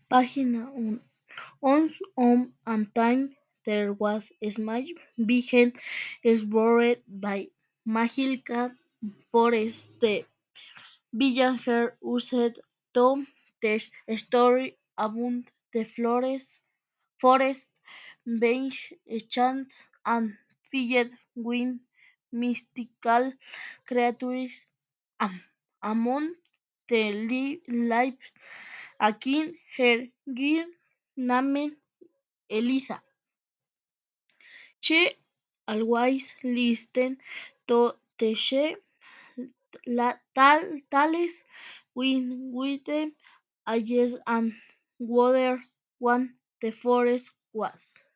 Página 1. Once on a time there was a small behind explored by magical forest. The villager used to tell a story about the forest bench chants and filled with mystical creatures. Am- Among the lives a king, her girl named Eliza. She always listened to the tales with them ages and wonder what the forest was.